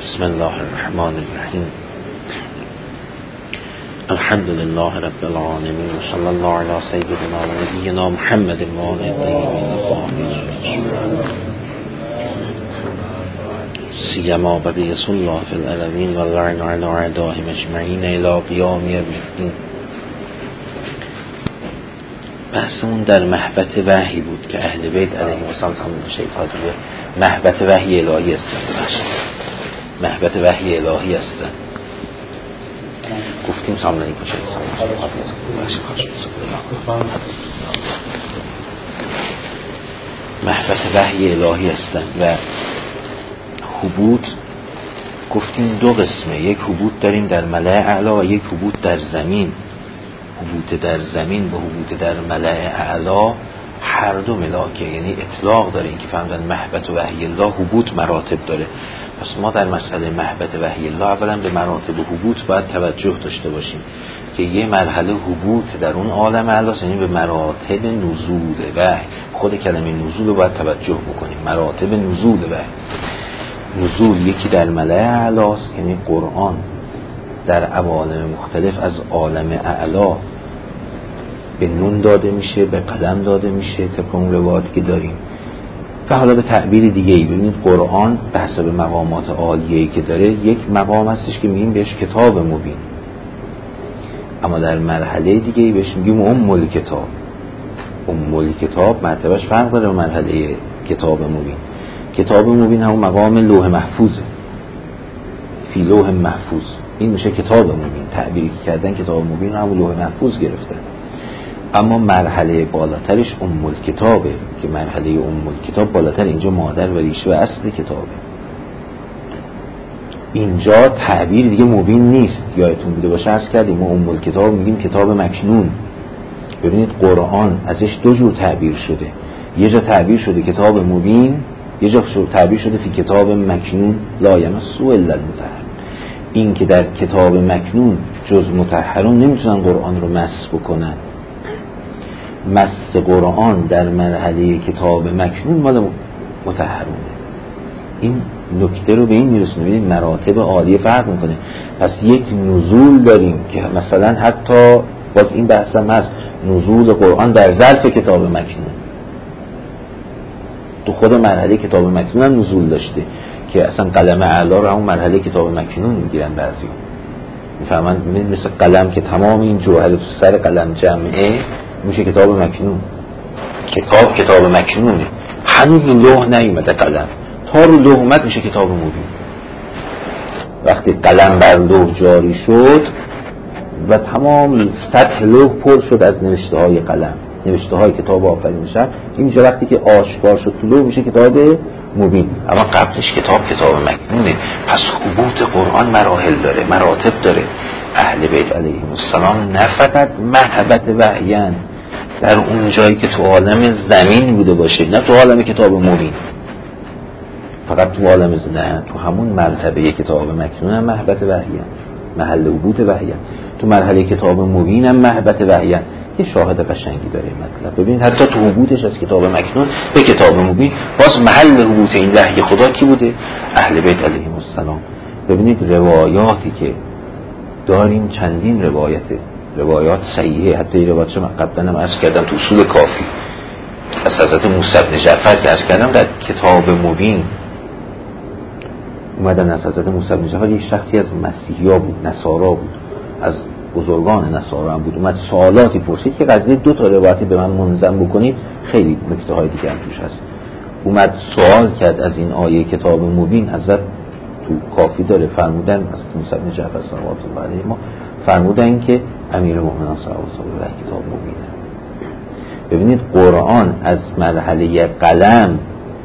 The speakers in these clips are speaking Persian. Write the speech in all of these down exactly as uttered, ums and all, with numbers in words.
بسم الله الرحمن الرحیم. الحمد لله رب العالمین و صلی الله علی سیدنا و نبینا محمد و آله الطیبین الطاهرین سیما بقیة الله فی الارضین و اللعن علی اعدائهم اجمعین الی قیام یوم الدین. بحثمون در محبت وحی بود که اهل بیت علیهم السلام شیخ حاجیه محبت وحی الهی هستند. محبت وحی الهی هستند. گفتیم سامنه این کچه محبت وحی الهی هستند و حبوط گفتیم دو قسمه، یک حبوط داریم در ملأ اعلی و یک حبوط در زمین. حبوط در زمین و حبوط در ملأ اعلی هر دو ملاکه، یعنی اطلاق داره. این که فهمدن محبت و وحی الله حبوط مراتب داره. پس ما در مسئله محبت وحی الله اولا به مراتب و حبوط باید توجه داشته باشیم که یه مرحله حبوط در اون عالم اعلی، یعنی به مراتب نزول وحی. خود کلمه نزول رو باید توجه بکنیم. مراتب نزول وحی، نزول یکی در ملأ اعلی یعنی قرآن در عوالم مختلف از عالم اعلی به نون داده میشه، به قلم داده میشه طبق اون روایاتی که داریم. و حالا به تعبیر دیگه ای ببینید قرآن به حسب مقامات عالیه‌ای که داره یک مقام هستش که میگیم بهش کتاب مبین، اما در مرحله دیگه ای بهش میگیم ام الکتاب. ام الکتاب مرتبهش فرق داره با مرحله کتاب مبین. کتاب مبین همون مقام لوح محفوظه، فی لوح محفوظ. این میشه کتاب مبین. تعبیری که کردن کتاب مبین همون لوح محفوظ گرفتن. اما مرحله بالاترش ام الکتابه که مرحله ام الکتاب بالاتر، اینجا مادر و ریشه و اصل کتابه. اینجا تعبیر دیگه مبین نیست. یادتون بوده باشه عرض کردیم ما ام الکتاب میگیم کتاب مکنون. ببینید قرآن ازش دو جور تعبیر شده. یه جا تعبیر شده کتاب مبین، یه جا تعبیر شده فی کتاب مکنون لا یمسه الا المطهرون. این که در کتاب مکنون جز مطهرون نمیتونن قرآن رو مس بکنن. مس قرآن در مرحله کتاب مکنون مال مطهرونه. این نکته رو به این میرسونه. ببینید مراتب عالیه فرق میکنه. پس یک نزول داریم که مثلا حتی باز این بحث هم هست، نزول قرآن در ظرف کتاب مکنون. تو خود مرحله کتاب مکنون هم نزول داشته که اصلا قلم اعلی رو همون مرحله کتاب مکنون میگیرن بعضی میفهمن. مثل قلم که تمام این جوهر تو سر قلم جمعه میشه کتاب مکنون. کتاب کتاب مکنونه، هنوز لوح نیومده قلم، تا رو لوح اومد میشه کتاب مبین. وقتی قلم بر لوح جاری شد و تمام سطح لوح پر شد از نوشته های قلم، نوشته های کتاب آفرین شد، اینجا وقتی که آشکار شد تو لوح میشه کتاب مبین. اما قبلش کتاب کتاب مکنونه. پس حبوط قرآن مراحل داره، مراتب داره. اهل بیت علیهم السلام نه فقط محبت وحیان در اون جایی که تو عالم زمین بوده باشه، نه تو عالم کتاب مبین، فقط تو عالم زمین، تو همون مرتبه کتاب مکنون هم محبت وحیان، محل حبوط وحیان. تو مرحله کتاب مبین هم محبت وحیان. یه شاهد قشنگی داره مطلب. ببینید حتی تو حبوطش از کتاب مکنون به کتاب مبین باز محل حبوط این وحی خدا کی بوده؟ اهل بیت علیهم السلام. ببینید روایاتی که داریم چندین روایته، روایات صحیحه. حتی روایات شما قبلا هم عرض کردم تو اصول کافی از حضرت موسی بن جعفر که عرض کردم در کتاب مبین اومدن از حضرت موسی بن جعفر. یک شخصی از مسیحیا بود، نصارا بود، از بزرگان نصارا هم بود. اومد سوالاتی پرسید که قضیه دو تا روایتی به من منظم بکنید، خیلی نکته های دیگه هم توش هست. اومد سوال کرد از این آیه کتاب مبین. حضرت تو کافی داره فرمودن از موسی بن جعفر صلوات الله علیه ما فرمودن که امیر المؤمنین صلوات الله علیه کتاب مبینه. ببینید قرآن از مرحله قلم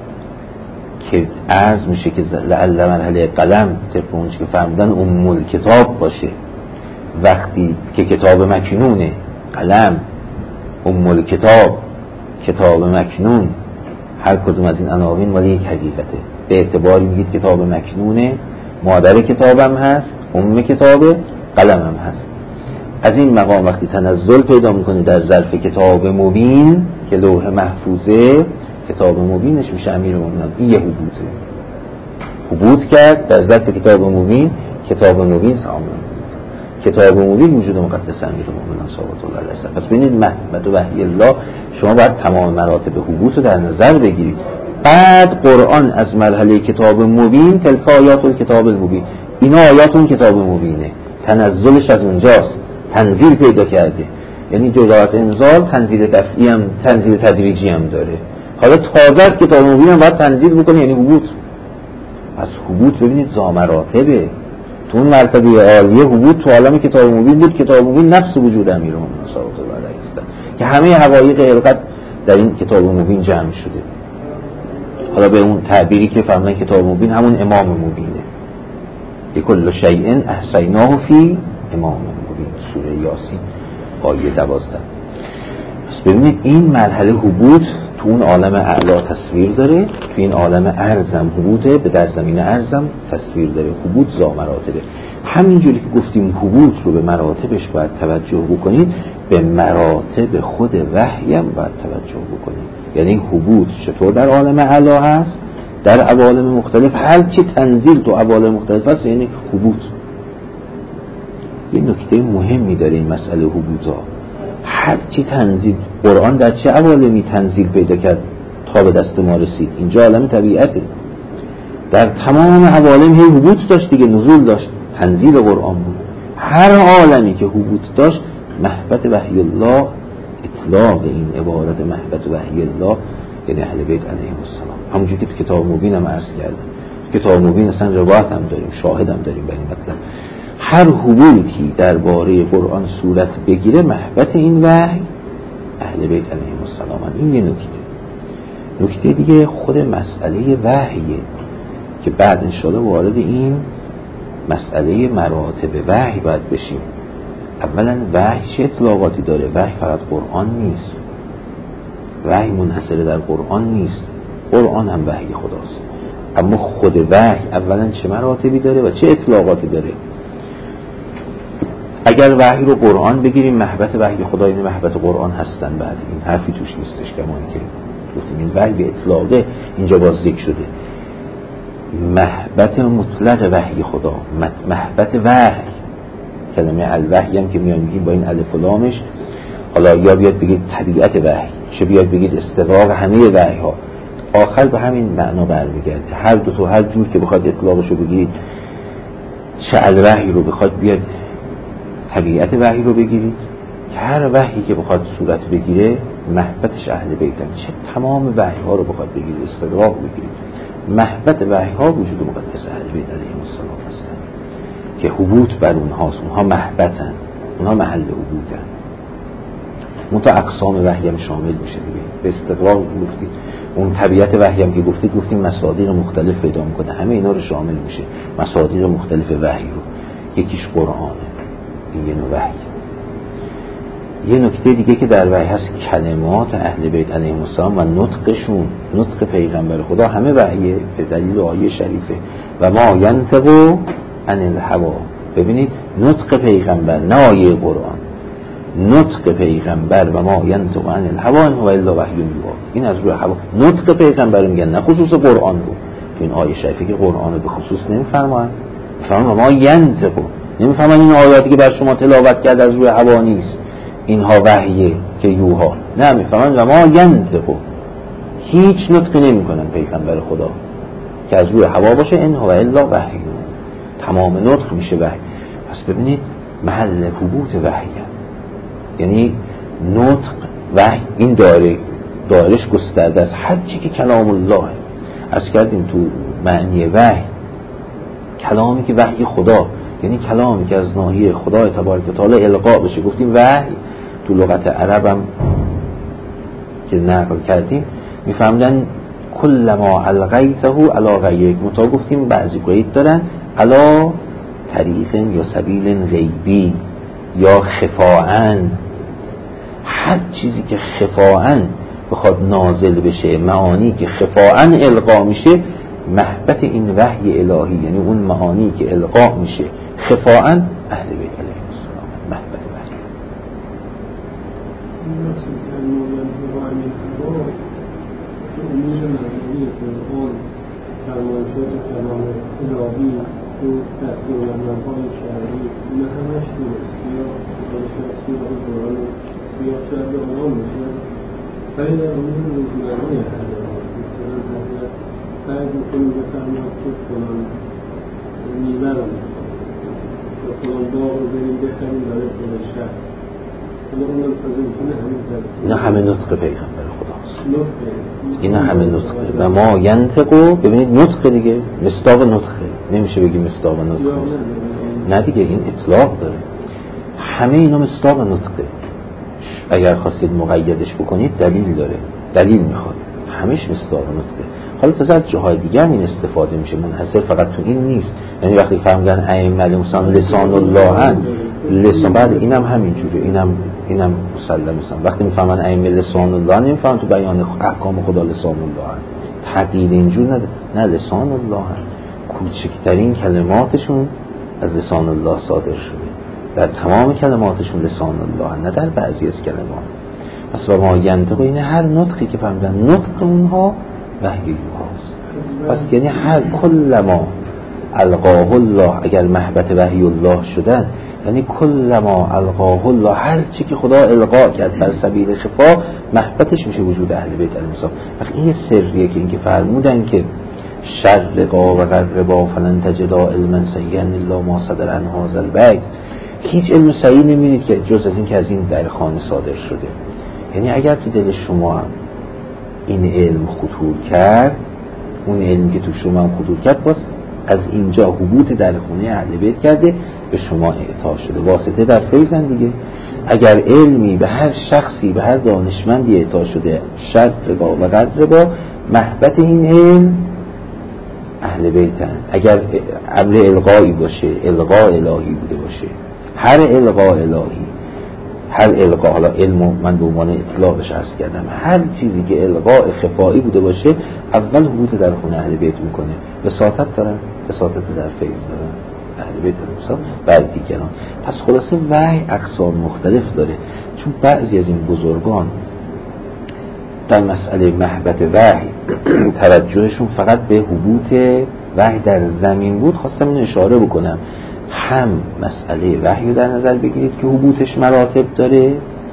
که عرض میشه که لعل مرحله قلم طبق اون که فرمودن ام الکتاب باشه، وقتی که کتاب مکنونه قلم، ام الکتاب کتاب مکنون، هر کدوم از این عناوین ولی یک حقیقته. به اعتباری میگید کتاب مکنونه، مادر کتابم هست، ام کتاب قلمم هست. از این مقام وقتی تنزل پیدا میکنه در ظرف کتاب مبین که لوح محفوظه، کتاب مبینش میشه امیر المؤمنین. این یه حبوطه. حبوط کرد در ظرف کتاب مبین. کتاب مبین سامون کتاب مبین وجود مقدس امیرالمومنین صلوات الله علیه. پس ببینید محبت و وحی الله شما باید تمام مراتب حبوط رو در نظر بگیرید. بعد قرآن از مرحله کتاب مبین تلک آیات الکتاب المبین، اینا آیات اون کتاب مبینه، تنزلش از اونجاست، تنزیل پیدا کرده. یعنی جدا از انزال تنزیل دفعی هم تنزیل تدریجی هم داره. حالا تازه از کتاب مبین هم باید تنزیل بکنه، یعنی حبوط. از حبوط ببینید زامراتبه. تو اون مرتبه عالیه حبوط تو عالم کتاب مبین بود. کتاب مبین نفس وجود امیرالمومنین صلوات الله علیه است که همه حقایق خلقت در این کتاب مبین جمع شده. حالا به اون تعبیری که فهمن کتاب مبین همون امام مبینه. لکل شیء احصیناه فی امام مبین، سوره یاسین آیه دوازده. پس ببینید این مرحله حبوط تو اون عالم اعلا تصویر داره، تو این عالم ارزم حبوطه، به در زمین ارزم تصویر داره. حبوط ذا مراتبه. همینجوری که گفتیم حبوط رو به مراتبش باید توجه بکنید، به مراتب خود وحی هم باید توجه بکنید. یعنی حبوط چطور در عالم اعلا هست، در عوالم مختلف هر چی تنزیل تو عوالم مختلف هست، یعنی حبوط. یه نکته مهمی داره این مسئله حبوط ها. هر چی تنزیل، قرآن در چه عوالمی تنزیل پیدا کرد تا به دست ما رسید؟ اینجا عالم طبیعته. در تمام عوالم هی حبوط داشت دیگه، نزول داشت، تنزیل قرآن بود. هر عالمی که حبوط داشت، محبت وحی الله، اطلاق این عبارت محبت وحی الله یعنی اهل بیت علیهم السلام. همونجوری که تو کتاب مبین هم عرض کردم، کتاب مبین اصلا روایت هم داریم، شاهد هم داریم برای این مطلب. هر حبوطی درباره قرآن صورت بگیره، محبت این وحی اهل بیت علیهم السلام. این یه نکته. نکته دیگه خود مسئله وحیه که بعد انشاءالله وارد این مسئله مراتب وحی باید بشیم. اولا وحی چه اطلاقاتی داره؟ وحی فقط قرآن نیست، وحی منحصر در قرآن نیست، قرآن هم وحی خداست. اما خود وحی اولا چه مراتبی داره و چه اطلاقاتی داره؟ اگر وحی رو قرآن بگیریم، محبت وحی خدا این محبت قرآن هستن، بعد این حرفی توش نیستش. کمان که گفتیم این وحی به اطلاقه اینجا باز ذکر شده. محبت مطلق وحی خدا، محبت وحی، کلمه الوحی هم که میان میگیم با این الف و لامش، حالا یا بیاد بگید طبیعت وحی، چه بیاد بگید استواق همه وحی ها، آخر به همین معنا برمیگرده. هر دو تا هر جور که بخواد اطلاقشو بگید، چه الوحی رو بخواد بیاد طبیعت وحی رو بگیرید، که هر وحی که بخواد صورت بگیره محبتش اهل بیتن. چه تمام وحی ها رو بخواد بگیرید، استواق بگیرید، محبت وحی ها وجود مقدس اهل بیت علیهم السلام هستن که حبوط بر اونهاست. اونها محبتن، اونها محل حبوطن. منتها اقسام وحی هم شامل میشه دیگه. به استقرار گفتید اون طبیعت وحی هم که گفتید، گفتیم مصادیق مختلف پیدا میکنه، همه اینا رو شامل میشه. مصادیق مختلف وحی رو، یکیش قرآنه، این یه نوع وحی. یه نکته دیگه که در وحی هست، کلمات اهل بیت علیهم السلام و نطقشون، نطق پیغمبر خدا همه وحیه به دلیل آیه شریفه و ما ینطق عن الهوا. ببینید نطق پیغمبر، نه آیه قرآن، نطق پیغمبر و ما ینطق عن الهوا ان هو الا وحی یوحی. این از روی هوا نطق پیغمبر میگن، نه خصوص قرآن رو. این آیه شریفه که قرآن رو به خصوص نمیفرمان، فرمان و ما ینطق، نمیفهمن این آیاتی که بر شما تلاوت کرد از روی هوا نیست، اینها وحیه که یوها، نه میفهمن و ما ینطق، هیچ نطقی نمی کنن پیغمبر خدا که از روی هوا باشه، این هو الا وحی، تمام نطق میشه وحی. پس ببینید محل حبوط وحی، یعنی نطق وحی این دایره دایرش گسترده است. هر چی که کلام الله از کردیم تو معنی وحی، کلامی که وحی خدا، یعنی کلامی که از ناحیه خدای تبارک و تعالی القا بشه. گفتیم وحی تو لغت عرب هم که نقل کردیم میفهمدن کل ما القیته علی غیرک. متا گفتیم بعضی قید دارن علی طریق یا سبیل غیبی یا خفاعن. هر چیزی که خفاعن بخواد نازل بشه، معانی که خفاعن القا میشه، محبت این وحی الهی، یعنی اون معانی که القا میشه خفاعن، اهل بیت علیهم السلام، محبت وحی. فرمایشات کلام الهی تو دستورالعمل‌های شرعی اینا همش درست یا دانش‌شناسی یا قرآن یا شاید آنها میشه ولی در امور روزمره هست مثلا حضرت فرض می‌کنیم بفرماد که فلان میوه رو یا فلان باغ رو بریم بخریم برای فلان شخص اینا همه نطق پیغمبر خداست. اینا همه نطقه و ما ینطقو ببینید نطق دیگه مصداق نطقه نمیشه بگیم مصداق نطقه نه دیگه این اطلاق داره همه اینا مصداق نطقه اگر خواستید مقیدش بکنید دلیل داره دلیل میخواد همش مصداق نطقه حالا تازه از جاهای دیگه هم این استفاده میشه منحصر فقط تو این نیست یعنی وقتی فهمیدن ائمه مثلا لسان الله لسان بعد اینم همینجوره اینم اینم مسلم مثلا وقتی میفهمن ائمه لسان الله نمیفهمن تو بیان احکام خدا لسان الله تقیید اینجور نه نه لسان الله کوچکترین کلماتشون از لسان الله صادر شده در تمام کلماتشون لسان الله نه در بعضی از کلمات پس و ما ینطق اینه هر نطقی که فهمیدن نطق اونها وحی هاست پس یعنی هر کل ما القاه الله اگر محبت وحی الله شدن یعنی کل ما القاه الله هر چی که خدا القا کرد بر سبیل خفا محبتش میشه وجود اهل بیت علیهم السلام. وقتی این سریه که اینکه فرمودن که شرقا و غربا فلن تجدا علما صحیحا الا ما صدر عن هذا البیت هیچ علم صحیح نمی‌بینید که جز از این که از این در خانه صادر شده. یعنی اگر تو دل شما هم این علم خطور کرد اون علمی که تو شما هم خطور کرد باز از اینجا حبوط در خونه اهل بیت کرده به شما اعطا شده واسطه در فیضن دیگه. اگر علمی به هر شخصی به هر دانشمندی اعطا شده شرقا و غربا محبت این علم اهل بیتن. اگر امر القایی باشه القا الهی بوده باشه هر القا الهی هر القا حالا علم من به عنوان اطلاقش عرض کردم هر چیزی که القاء خفایی بوده باشه اول حبوط در خونه اهل بیت میکنه وساطت دارن وساطت در فیض دارن اهل بیت الاسلام بر دیگران. پس خلاصه وحی اقسام مختلف داره چون بعضی از این بزرگان در مسئله محبت وحی توجهشون فقط به حبوط وحی در زمین بود. خواستم این اشاره بکنم هم مسئله وحی رو در نظر بگیرید که حبوطش مراتب داره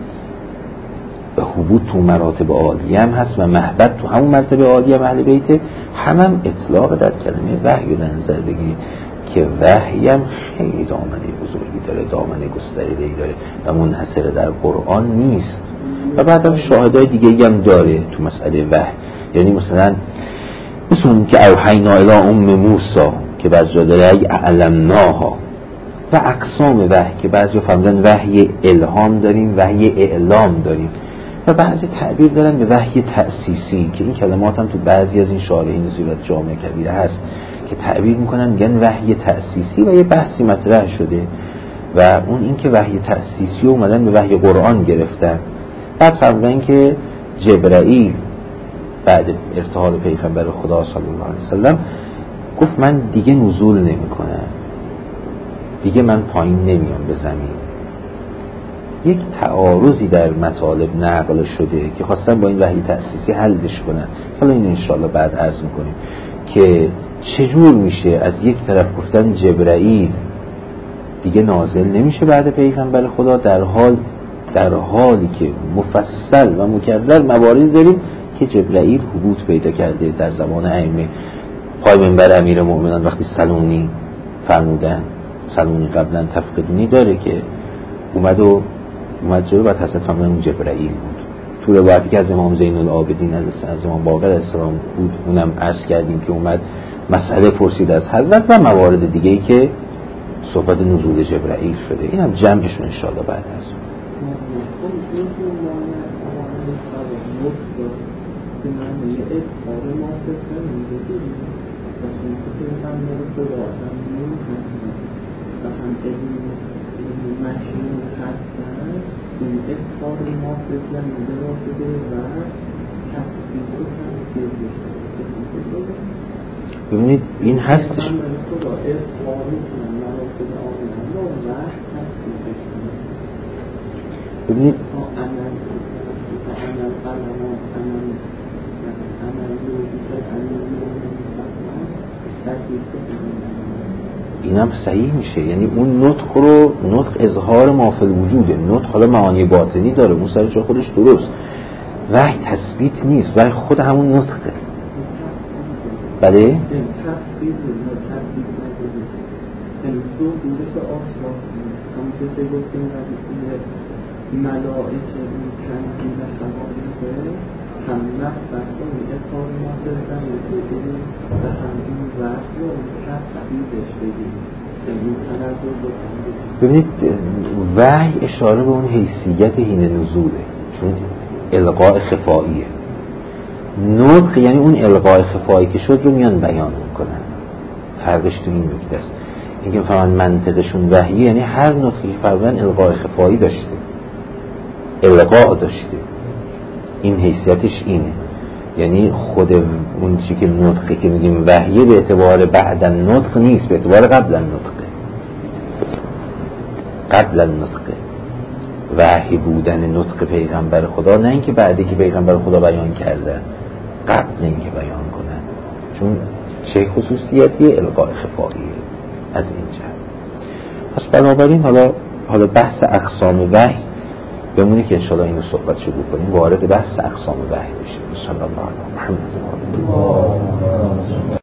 و حبوط تو مراتب عالیه هم هست و محبت تو همون مرتبه عالیه اهل بیت هم هم اطلاق در کلمه وحی رو در نظر بگیرید که وحی هم خیلی دامنه بزرگی داره دامنه گسترده‌ای داره و منحصر در قرآن نیست و بعد هم شاهدای دیگه هم داره تو مسئله وحی. یعنی مثلا مثل اون که اوحینا الی ام موسی که بعضی جا داره ای اعلمناها و اقسام وحی که بعضی فهمیدن وحی الهام داریم وحی اعلام داریم و بعضی تعبیر دارن به وحی تأسیسی که این کلمات هم تو بعضی از این شارحین صورت جامع کبیره هست که تعبیر میکنن میگن وحی تأسیسی و یه بحثی مطرح شده و اون این که وحی تأسیسی اومدن به وحی قرآن گرفتن. بعد فهمیدن که جبرائیل بعد ارتحال پیغمبر خدا صلی الله علیه وسلم گفت من دیگه نزول نمی کنم دیگه من پایین نمیام به زمین. یک تعارضی در مطالب نقل شده که خواستن با این وحی تأسیسی حلش کنن. حالا این انشاءالله بعد عرض میکنیم که چجور میشه از یک طرف گفتن جبرائیل دیگه نازل نمیشه بعد پیغمبر خدا در حال در حالی که مفصل و مکرر مواردی داریم که جبرائیل حبوط پیدا کرده در زمان ائمه پای منبر امیر مومنان وقتی سلونی فرمودن سلونی قبلا تفقدونی داره که اومد و اومد جلو بعد حضرت فرمودن اون جبرائیل بود. تو روایتی که از امام زین العابدین از امام باقر علیه السلام بود اونم عرض کردیم که اومد مسئله پرسید از حضرت و موارد دیگه‌ای که صحبت نزول جبرائیل شده. اینم جمعش ان شاء الله بعد از ببینید این هستش ببینید اینم صحیح میشه. یعنی اون نطق رو، نطق اظهار ما فی الوجوده، نطق حالا معانی باطنی داره، اون سر جای خودش درست. وحی تثبیت نیست، وحی خود همون نطقه. بله؟ ملائکه این چندی و شمالیه هم نفت بسته میگه کار ما دارم میگه و هم این وقت رو اون تفیدش بگیم. ببینید وحی اشاره به اون حیثیت حین نزوله، چون القاء خفاییه. نطق یعنی اون القاء خفایی که شد رو میان بیان میکنن. فرقش تو این نکته است. اینکه فهمن منطقشون وحی یعنی هر نطقی که فرمودن القاء خفایی داشته، القاء داشته، این حیثیتش اینه. یعنی خود اون چی که نطقی که میگیم وحیه به اعتبار بعد النطق نیست، به اعتبار قبل النطقه. قبل النطقه وحی بودن نطق پیغمبر خدا، نه اینکه بعدی که پیغمبر خدا بیان کرده، قبل اینکه بیان کنن، چون چه خصوصیتی القاء خفاییه از این جهت. پس بنابراین حالا حالا بحث اقسام وحی بمونه که انشاءالله اینو صحبت شروع کنیم، وارد بحث اقسام وحی بشیم. صلی الله علیه و محمد.